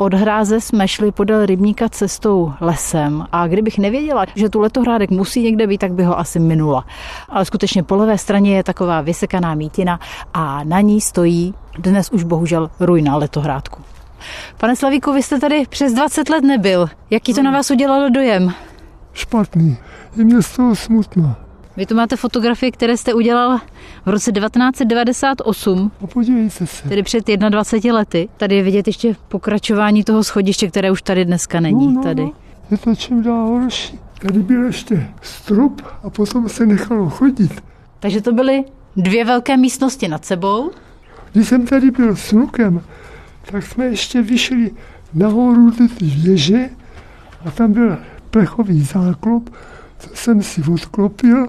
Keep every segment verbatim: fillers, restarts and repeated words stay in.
Od Hráze jsme šli podél rybníka cestou lesem a kdybych nevěděla, že tu letohrádek musí někde být, tak by ho asi minula. Ale skutečně po levé straně je taková vysekaná mítina a na ní stojí dnes už bohužel ruina letohrádku. Pane Slavíku, vy jste tady přes dvacet let nebyl. Jaký to na vás udělalo dojem? Špatný. Je mě z toho smutno. Vy tu máte fotografie, které jste udělal v roce devatenáct set devadesát osm. A podívejte se. Tedy před dvaceti jednou lety. Tady je vidět ještě pokračování toho schodiště, které už tady dneska není. No, no, tady. No. Je to čím dál horší. Tady byl ještě strop a potom se nechalo chodit. Takže to byly dvě velké místnosti nad sebou. Když jsem tady byl s vnukem, tak jsme ještě vyšli nahoru do ty věže a tam byl plechový záklop, co jsem si odklopil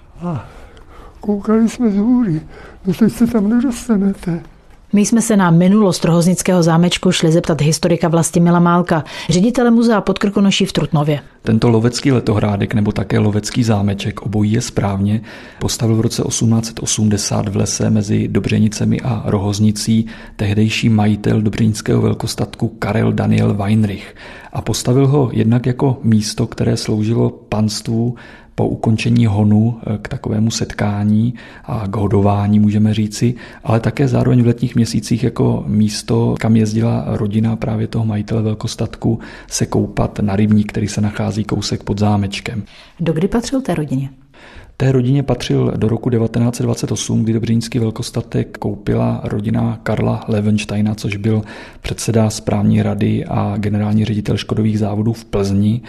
a koukali jsme z hůry. No teď se tam nedostanete. My jsme se na minulost Rohoznického zámečku šli zeptat historika Vlastimila Málka, ředitele muzea pod Krkonoší v Trutnově. Tento lovecký letohrádek nebo také lovecký zámeček, obojí je správně, postavil v roce osmnáct set osmdesát v lese mezi Dobřenicemi a Rohoznicí tehdejší majitel dobřenického velkostatku Karel Daniel Weinrich. A postavil ho jednak jako místo, které sloužilo panstvu po ukončení honu k takovému setkání a k hodování, můžeme říci, ale také zároveň v letních měsících jako místo, kam jezdila rodina právě toho majitele velkostatku se koupat na rybník, který se nachází kousek pod zámečkem. Dokdy patřil té rodině? Té rodině patřil do roku devatenáct set dvacet osm, kdy dobřenický velkostatek koupila rodina Karla Levensteina, což byl předseda správní rady a generální ředitel Škodových závodů v Plzni.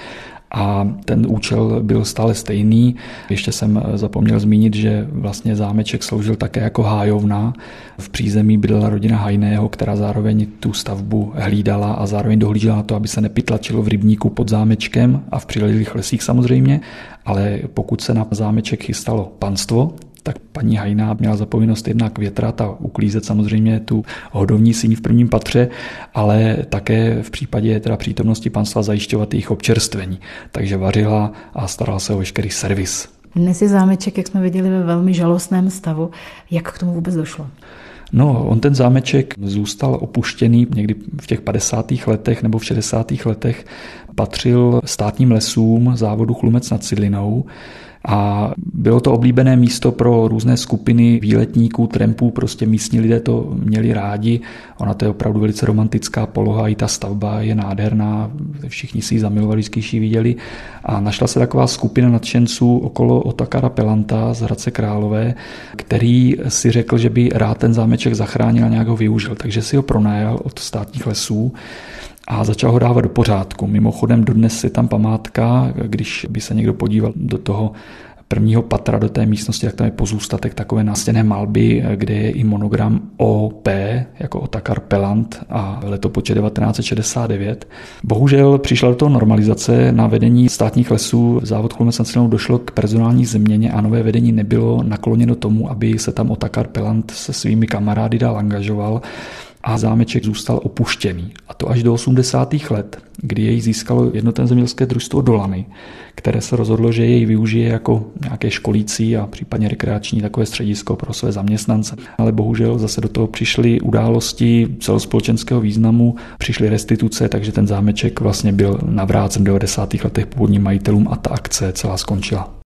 A ten účel byl stále stejný. Ještě jsem zapomněl zmínit, že vlastně zámeček sloužil také jako hájovna. V přízemí bydlela rodina Hajného, která zároveň tu stavbu hlídala a zároveň dohlížela na to, aby se nepytlačilo v rybníku pod zámečkem a v přilehlých lesích samozřejmě. Ale pokud se na zámeček chystalo panstvo, tak paní Hajná měla za povinnost jednak větrat a uklízet samozřejmě tu hodovní síň v prvním patře, ale také v případě teda přítomnosti panstva zajišťovat jejich občerstvení. Takže vařila a starala se o veškerý servis. Dnes je zámeček, jak jsme viděli, ve velmi žalostném stavu. Jak k tomu vůbec došlo? No, on ten zámeček zůstal opuštěný někdy v těch padesátých letech nebo v šedesátých letech. Patřil státním lesům závodu Chlumec nad Cidlinou. A bylo to oblíbené místo pro různé skupiny výletníků, trampů, prostě místní lidé to měli rádi. Ona to je opravdu velice romantická poloha, i ta stavba je nádherná, všichni si ji zamilovali, když ji viděli. A našla se taková skupina nadšenců okolo Otakara Pelanta z Hradce Králové, který si řekl, že by rád ten zámeček zachránil a nějak ho využil. Takže si ho pronajal od státních lesů a začal ho dávat do pořádku. Mimochodem dodnes je tam památka, když by se někdo podíval do toho prvního patra, do té místnosti, tak tam je pozůstatek takové nástěnné malby, kde je i monogram O P, jako Otakar Pelant a letopočet devatenáct set šedesát devět. Bohužel přišla do toho normalizace. Na vedení státních lesů závod Chlumec nad Cidlinou došlo k personální změně a nové vedení nebylo nakloněno tomu, aby se tam Otakar Pelant se svými kamarády dál angažoval. A zámeček zůstal opuštěný. A to až do osmdesátých let, kdy jej získalo jednotné zemědělské družstvo Dolany, které se rozhodlo, že jej využije jako nějaké školící a případně rekreační takové středisko pro své zaměstnance. Ale bohužel zase do toho přišly události celospolečenského významu, přišly restituce, takže ten zámeček vlastně byl navrácen v devadesátých letech původním majitelům a ta akce celá skončila.